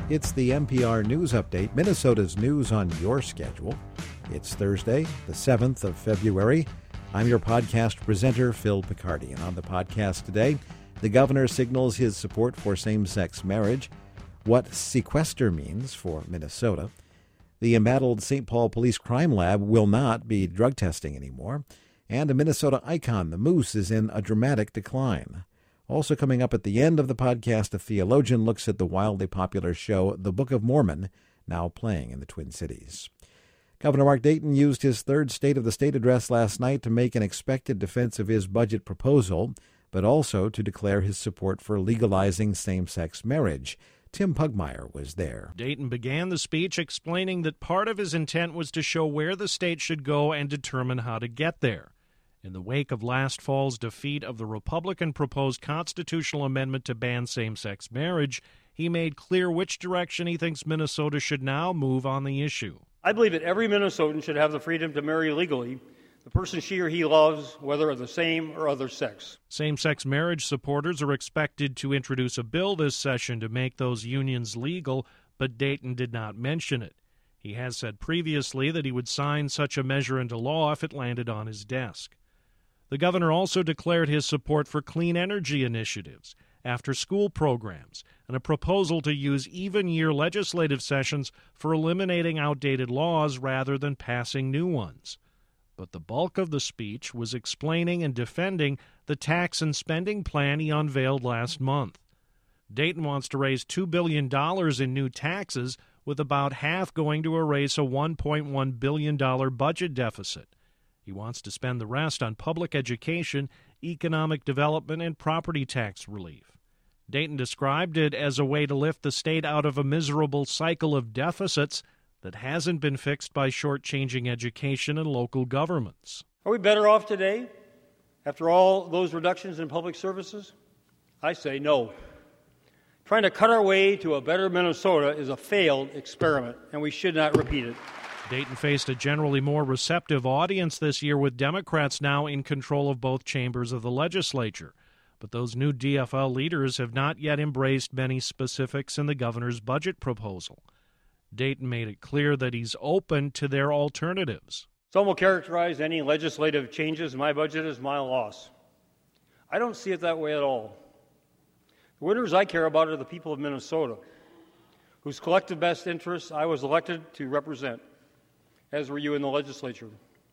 It's the NPR News Update, Minnesota's news on your schedule. It's Thursday, the 7th of February. I'm your podcast presenter, Phil Picardi, and on the podcast today, the governor signals his support for same-sex marriage, what sequester means for Minnesota. The embattled St. Paul Police Crime Lab will not be drug testing anymore, and a Minnesota icon, the moose, is in a dramatic decline. Also coming up at the end of the podcast, a theologian looks at the wildly popular show The Book of Mormon, now playing in the Twin Cities. Governor Mark Dayton used his third State of the State address last night to make an expected defense of his budget proposal, but also to declare his support for legalizing same-sex marriage. Tim Pugmire was there. Dayton began the speech explaining that part of his intent was to show where the state should go and determine how to get there. In the wake of last fall's defeat of the Republican-proposed constitutional amendment to ban same-sex marriage, he made clear which direction he thinks Minnesota should now move on the issue. I believe that every Minnesotan should have the freedom to marry legally the person she or he loves, whether of the same or other sex. Same-sex marriage supporters are expected to introduce a bill this session to make those unions legal, but Dayton did not mention it. He has said previously that he would sign such a measure into law if it landed on his desk. The governor also declared his support for clean energy initiatives, after-school programs, and a proposal to use even-year legislative sessions for eliminating outdated laws rather than passing new ones. But the bulk of the speech was explaining and defending the tax and spending plan he unveiled last month. Dayton wants to raise $2 billion in new taxes, with about half going to erase a $1.1 billion budget deficit. He wants to spend the rest on public education, economic development, and property tax relief. Dayton described it as a way to lift the state out of a miserable cycle of deficits that hasn't been fixed by shortchanging education and local governments. Are we better off today after all those reductions in public services? I say no. Trying to cut our way to a better Minnesota is a failed experiment, and we should not repeat it. Dayton faced a generally more receptive audience this year, with Democrats now in control of both chambers of the legislature. But those new DFL leaders have not yet embraced many specifics in the governor's budget proposal. Dayton made it clear that he's open to their alternatives. Some will characterize any legislative changes in my budget as my loss. I don't see it that way at all. The winners I care about are the people of Minnesota, whose collective best interests I was elected to represent, as were you in the legislature.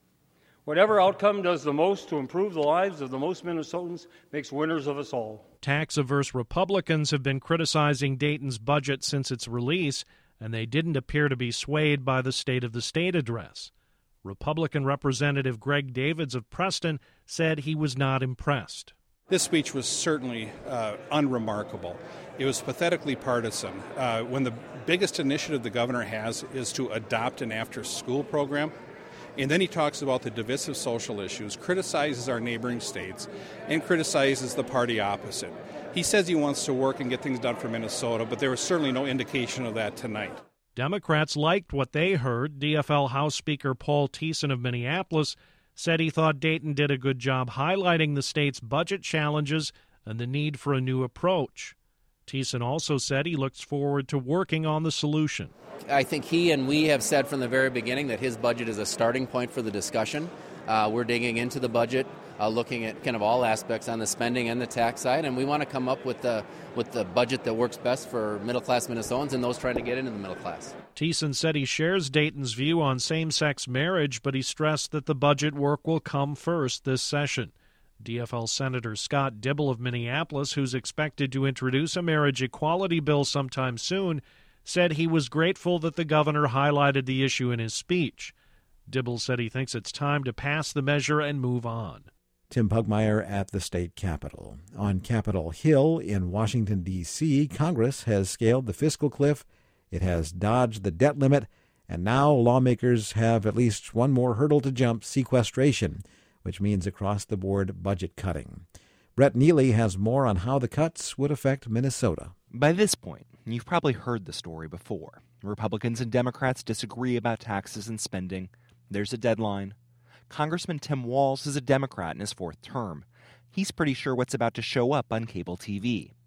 Whatever outcome does the most to improve the lives of the most Minnesotans makes winners of us all. Tax-averse Republicans have been criticizing Dayton's budget since its release, and they didn't appear to be swayed by the State of the State address. Republican Representative Greg Davids of Preston said he was not impressed. This speech was certainly unremarkable. It was pathetically partisan. When the biggest initiative the governor has is to adopt an after-school program, and then he talks about the divisive social issues, criticizes our neighboring states, and criticizes the party opposite. He says he wants to work and get things done for Minnesota, but there was certainly no indication of that tonight. Democrats liked what they heard. DFL House Speaker Paul Thiessen of Minneapolis said he thought Dayton did a good job highlighting the state's budget challenges and the need for a new approach. Thiessen also said he looks forward to working on the solution. I think he and we have said from the very beginning that his budget is a starting point for the discussion. We're digging into the budget, looking at kind of all aspects on the spending and the tax side, and we want to come up with the budget that works best for middle-class Minnesotans and those trying to get into the middle class. Thiessen said he shares Dayton's view on same-sex marriage, but he stressed that the budget work will come first this session. DFL Senator Scott Dibble of Minneapolis, who's expected to introduce a marriage equality bill sometime soon, said he was grateful that the governor highlighted the issue in his speech. Dibble said he thinks it's time to pass the measure and move on. Tim Pugmire at the state capitol. On Capitol Hill in Washington, D.C., Congress has scaled the fiscal cliff, it has dodged the debt limit, and now lawmakers have at least one more hurdle to jump: sequestration, which means across-the-board budget cutting. Brett Neely has more on how the cuts would affect Minnesota. By this point, you've probably heard the story before. Republicans and Democrats disagree about taxes and spending. There's a deadline. Congressman Tim Walz is a Democrat in his fourth term. He's pretty sure what's about to show up on cable TV. It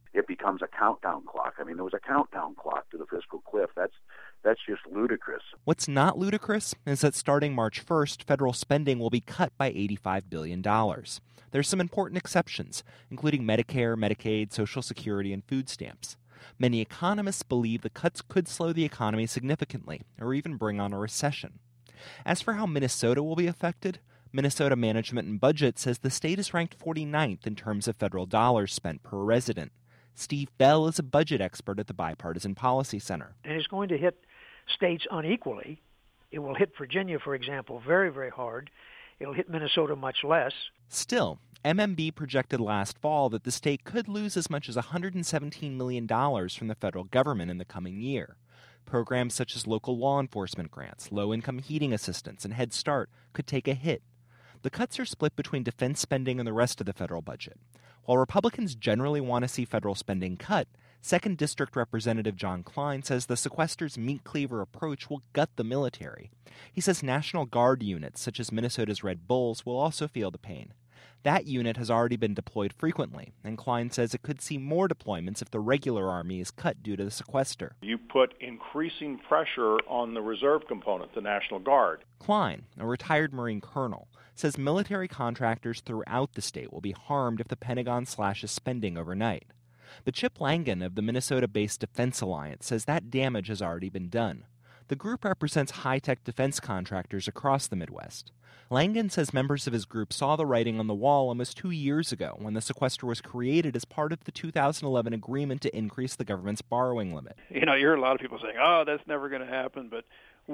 becomes a countdown clock. I mean, there was a countdown clock to the fiscal cliff. That's just ludicrous. What's not ludicrous is that starting March 1st, federal spending will be cut by $85 billion. There's some important exceptions, including Medicare, Medicaid, Social Security, and food stamps. Many economists believe the cuts could slow the economy significantly, or even bring on a recession. As for how Minnesota will be affected, Minnesota Management and Budget says the state is ranked 49th in terms of federal dollars spent per resident. Steve Bell is a budget expert at the Bipartisan Policy Center. And it's going to hit states unequally. It will hit Virginia, for example, very, very hard. It'll hit Minnesota much less. Still, MMB projected last fall that the state could lose as much as $117 million from the federal government in the coming year. Programs such as local law enforcement grants, low-income heating assistance, and Head Start could take a hit. The cuts are split between defense spending and the rest of the federal budget. While Republicans generally want to see federal spending cut, 2nd District Representative John Klein says the sequester's meat-cleaver approach will gut the military. He says National Guard units, such as Minnesota's Red Bulls, will also feel the pain. That unit has already been deployed frequently, and Klein says it could see more deployments if the regular Army is cut due to the sequester. You put increasing pressure on the reserve component, the National Guard. Klein, a retired Marine colonel, says military contractors throughout the state will be harmed if the Pentagon slashes spending overnight. But Chip Langen of the Minnesota-based Defense Alliance says that damage has already been done. The group represents high-tech defense contractors across the Midwest. Langen says members of his group saw the writing on the wall almost 2 years ago when the sequester was created as part of the 2011 agreement to increase the government's borrowing limit. You know, you hear a lot of people saying, oh, that's never going to happen, but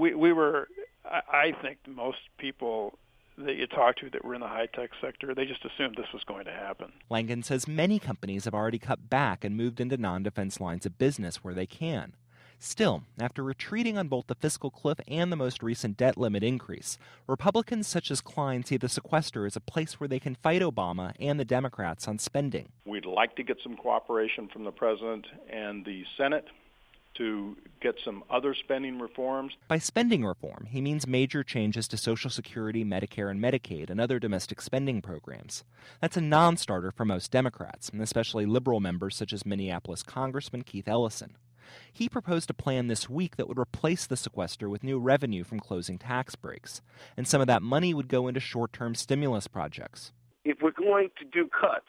I think most people that you talk to that were in the high-tech sector, they just assumed this was going to happen. Langen says many companies have already cut back and moved into non-defense lines of business where they can. Still, after retreating on both the fiscal cliff and the most recent debt limit increase, Republicans such as Klein see the sequester as a place where they can fight Obama and the Democrats on spending. We'd like to get some cooperation from the President and the Senate to get some other spending reforms. By spending reform, he means major changes to Social Security, Medicare, and Medicaid and other domestic spending programs. That's a non-starter for most Democrats, and especially liberal members such as Minneapolis Congressman Keith Ellison. He proposed a plan this week that would replace the sequester with new revenue from closing tax breaks, and some of that money would go into short-term stimulus projects. If we're going to do cuts,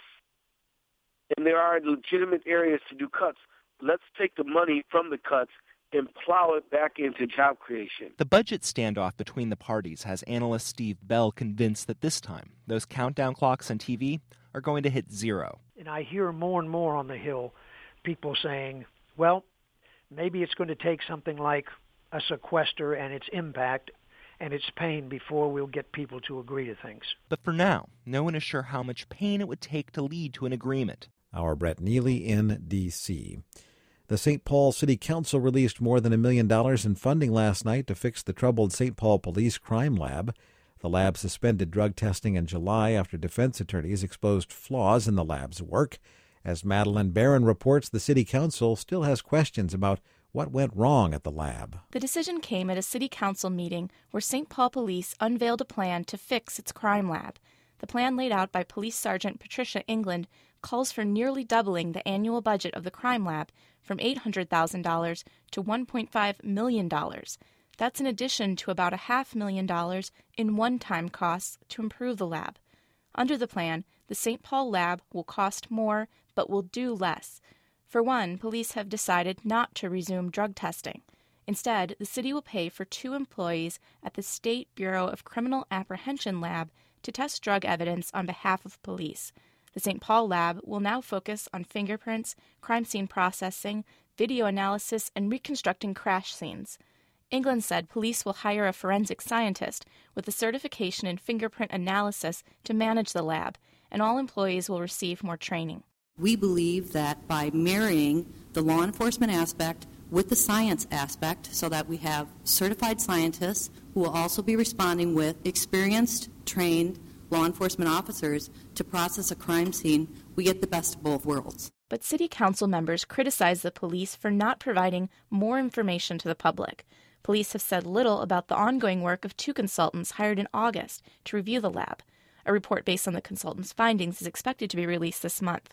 and there are legitimate areas to do cuts, let's take the money from the cuts and plow it back into job creation. The budget standoff between the parties has analyst Steve Bell convinced that this time, those countdown clocks on TV are going to hit zero. And I hear more and more on the Hill people saying, well, maybe it's going to take something like a sequester and its impact and its pain before we'll get people to agree to things. But for now, no one is sure how much pain it would take to lead to an agreement. Our Brett Neely in D.C. The St. Paul City Council released more than $1 million in funding last night to fix the troubled St. Paul Police Crime Lab. The lab suspended drug testing in July after defense attorneys exposed flaws in the lab's work. As Madeline Barron reports, the City Council still has questions about what went wrong at the lab. The decision came at a City Council meeting where St. Paul Police unveiled a plan to fix its crime lab. The plan laid out by Police Sergeant Patricia England calls for nearly doubling the annual budget of the crime lab from $800,000 to $1.5 million. That's in addition to about $500,000 in one-time costs to improve the lab. Under the plan, the St. Paul lab will cost more but will do less. For one, police have decided not to resume drug testing. Instead, the city will pay for 2 employees at the State Bureau of Criminal Apprehension Lab to test drug evidence on behalf of police. The St. Paul lab will now focus on fingerprints, crime scene processing, video analysis, and reconstructing crash scenes. England said police will hire a forensic scientist with a certification in fingerprint analysis to manage the lab, and all employees will receive more training. We believe that by marrying the law enforcement aspect with the science aspect so that we have certified scientists who will also be responding with experienced, trained law enforcement officers to process a crime scene, we get the best of both worlds. But City Council members criticize the police for not providing more information to the public. Police have said little about the ongoing work of 2 consultants hired in August to review the lab. A report based on the consultants' findings is expected to be released this month.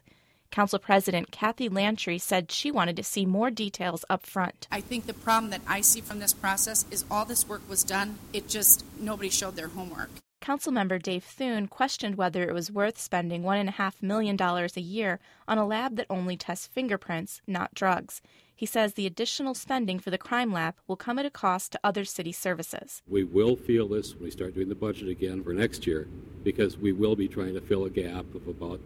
Council President Kathy Lantry said she wanted to see more details up front. I think the problem that I see from this process is all this work was done, nobody showed their homework. Councilmember Dave Thune questioned whether it was worth spending $1.5 million a year on a lab that only tests fingerprints, not drugs. He says the additional spending for the crime lab will come at a cost to other city services. We will feel this when we start doing the budget again for next year, because we will be trying to fill a gap of about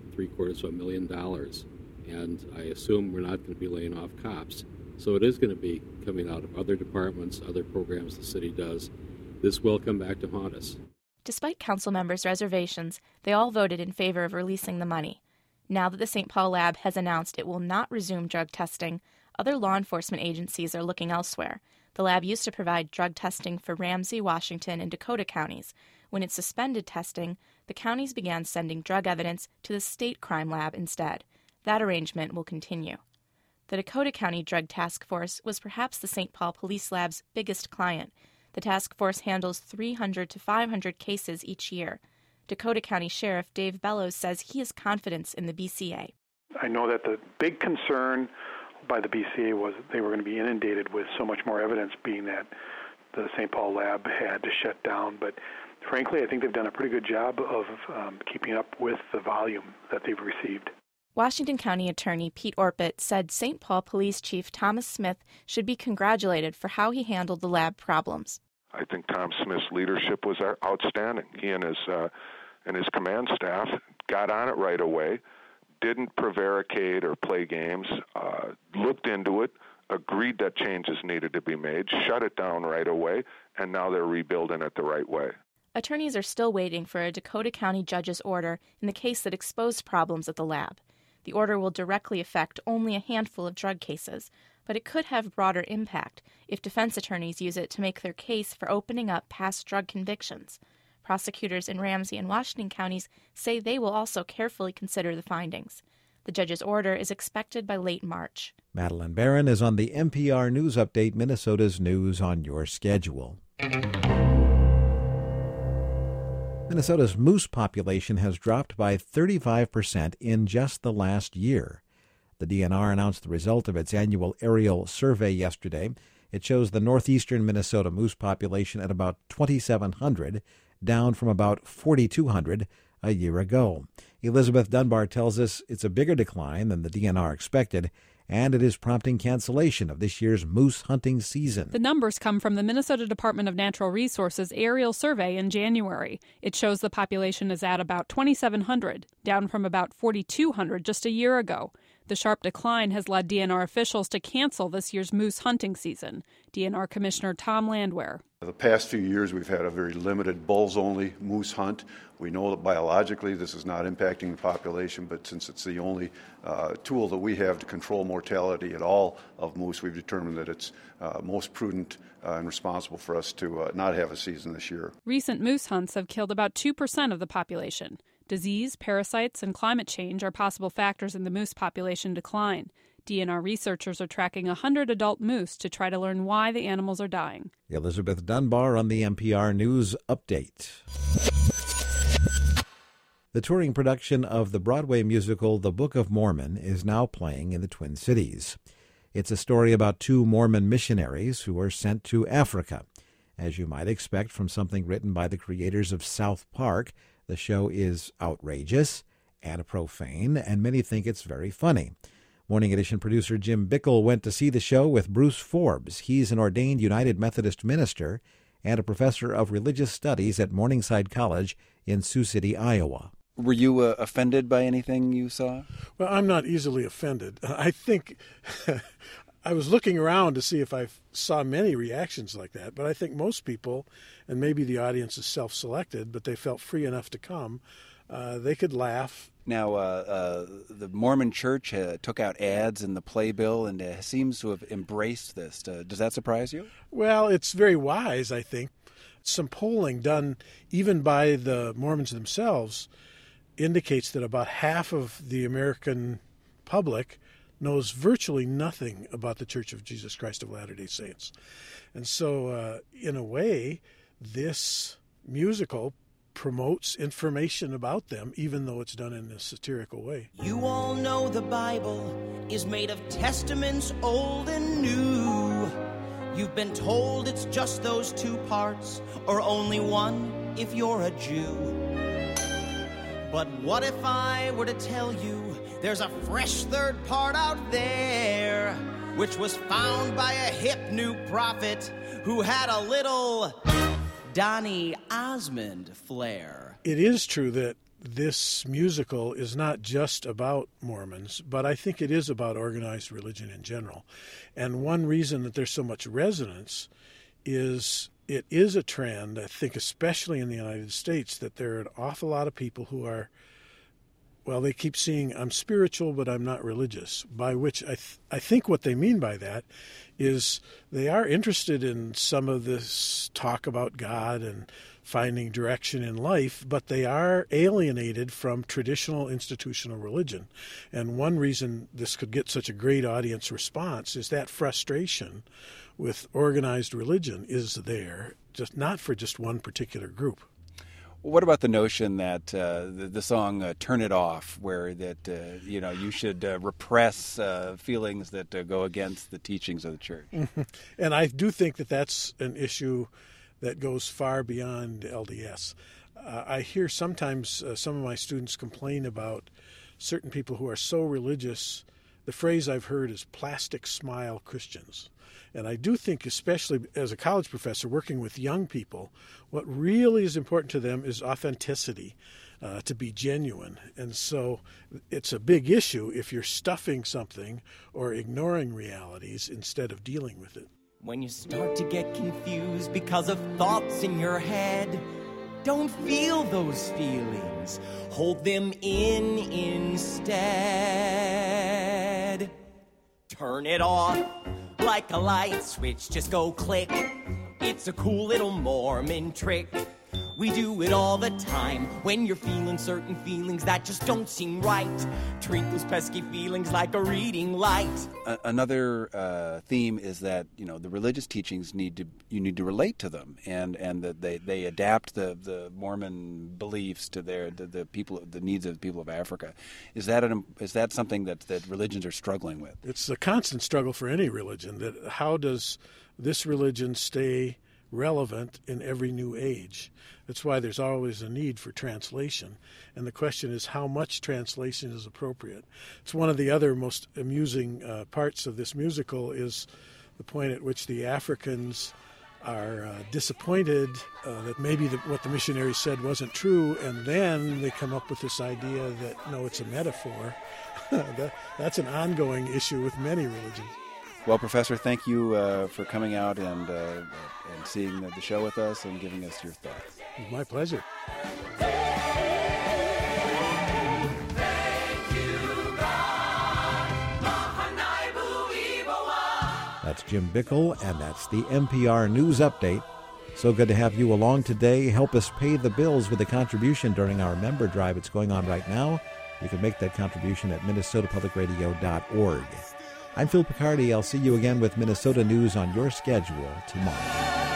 $750,000. And I assume we're not going to be laying off cops. So it is going to be coming out of other departments, other programs the city does. This will come back to haunt us. Despite council members' reservations, they all voted in favor of releasing the money. Now that the St. Paul lab has announced it will not resume drug testing, other law enforcement agencies are looking elsewhere. The lab used to provide drug testing for Ramsey, Washington, and Dakota counties. When it suspended testing, the counties began sending drug evidence to the state crime lab instead. That arrangement will continue. The Dakota County Drug Task Force was perhaps the St. Paul Police Lab's biggest client. The task force handles 300 to 500 cases each year. Dakota County Sheriff Dave Bellows says he has confidence in the BCA. I know that the big concern by the BCA was that they were going to be inundated with so much more evidence, being that the St. Paul lab had to shut down. But frankly, I think they've done a pretty good job of keeping up with the volume that they've received. Washington County Attorney Pete Orpett said St. Paul Police Chief Thomas Smith should be congratulated for how he handled the lab problems. I think Tom Smith's leadership was outstanding. He and his command staff got on it right away, didn't prevaricate or play games, looked into it, agreed that changes needed to be made, shut it down right away, and now they're rebuilding it the right way. Attorneys are still waiting for a Dakota County judge's order in the case that exposed problems at the lab. The order will directly affect only a handful of drug cases, but it could have broader impact if defense attorneys use it to make their case for opening up past drug convictions. Prosecutors in Ramsey and Washington counties say they will also carefully consider the findings. The judge's order is expected by late March. Madeline Barron is on the NPR News Update, Minnesota's news on your schedule. Minnesota's moose population has dropped by 35% in just the last year. The DNR announced the result of its annual aerial survey yesterday. It shows the northeastern Minnesota moose population at about 2,700, down from about 4,200 a year ago. Elizabeth Dunbar tells us it's a bigger decline than the DNR expected, and it is prompting cancellation of this year's moose hunting season. The numbers come from the Minnesota Department of Natural Resources aerial survey in January. It shows the population is at about 2,700, down from about 4,200 just a year ago. The sharp decline has led DNR officials to cancel this year's moose hunting season. DNR Commissioner Tom Landwehr. The past few years, we've had a very limited bulls-only moose hunt. We know that biologically this is not impacting the population, but since it's the only tool that we have to control mortality at all of moose, we've determined that it's most prudent and responsible for us to not have a season this year. Recent moose hunts have killed about 2% of the population. Disease, parasites, and climate change are possible factors in the moose population decline. DNR researchers are tracking 100 adult moose to try to learn why the animals are dying. Elizabeth Dunbar on the NPR News Update. The touring production of the Broadway musical The Book of Mormon is now playing in the Twin Cities. It's a story about two Mormon missionaries who were sent to Africa. As you might expect from something written by the creators of South Park, the show is outrageous and profane, and many think it's very funny. Morning Edition producer Jim Bickle went to see the show with Bruce Forbes. He's an ordained United Methodist minister and a professor of religious studies at Morningside College in Sioux City, Iowa. Were you offended by anything you saw? Well, I'm not easily offended. I think I was looking around to see if I saw many reactions like that, but I think most people, and maybe the audience is self-selected, but they felt free enough to come, they could laugh. Now, the Mormon Church took out ads in the playbill and seems to have embraced this. Does that surprise you? Well, it's very wise, I think. Some polling done even by the Mormons themselves indicates that about half of the American public knows virtually nothing about the Church of Jesus Christ of Latter-day Saints. And so, in a way, this musical promotes information about them, even though it's done in a satirical way. You all know the Bible is made of testaments old and new. You've been told it's just those two parts, or only one if you're a Jew. But what if I were to tell you there's a fresh third part out there, which was found by a hip new prophet who had a little Donny Osmond flair? It is true that this musical is not just about Mormons, but I think it is about organized religion in general. And one reason that there's so much resonance is it is a trend, I think especially in the United States, that there are an awful lot of people who are, well, they keep saying, I'm spiritual, but I'm not religious, by which I think what they mean by that is they are interested in some of this talk about God and finding direction in life, but they are alienated from traditional institutional religion. And one reason this could get such a great audience response is that frustration with organized religion is there, just not for just one particular group. What about the notion that the song "Turn It Off," where that you should repress feelings that go against the teachings of the church? And I do think that that's an issue that goes far beyond LDS. I hear sometimes some of my students complain about certain people who are so religious. The phrase I've heard is plastic smile Christians. And I do think, especially as a college professor working with young people, what really is important to them is authenticity, to be genuine. And so it's a big issue if you're stuffing something or ignoring realities instead of dealing with it. When you start to get confused because of thoughts in your head, don't feel those feelings. Hold them in instead. Turn it off like a light switch. Just go click. It's a cool little Mormon trick. We do it all the time when you're feeling certain feelings that just don't seem right. Treat those pesky feelings like a reading light. Another theme is that the religious teachings you need to relate to them, and that they adapt the Mormon beliefs to the needs of the people of Africa. Is that something that religions are struggling with? It's a constant struggle for any religion. That how does this religion stay relevant in every new age? That's why there's always a need for translation. And the question is how much translation is appropriate. It's one of the other most amusing parts of this musical is the point at which the Africans are disappointed that maybe what the missionaries said wasn't true, and then they come up with this idea that, no, it's a metaphor. That's an ongoing issue with many religions. Well, Professor, thank you for coming out and seeing the show with us and giving us your thoughts. It was my pleasure. That's Jim Bickle, and that's the NPR News Update. So good to have you along today. Help us pay the bills with a contribution during our member drive. It's going on right now. You can make that contribution at minnesotapublicradio.org. I'm Phil Picardi. I'll see you again with Minnesota News on your schedule tomorrow.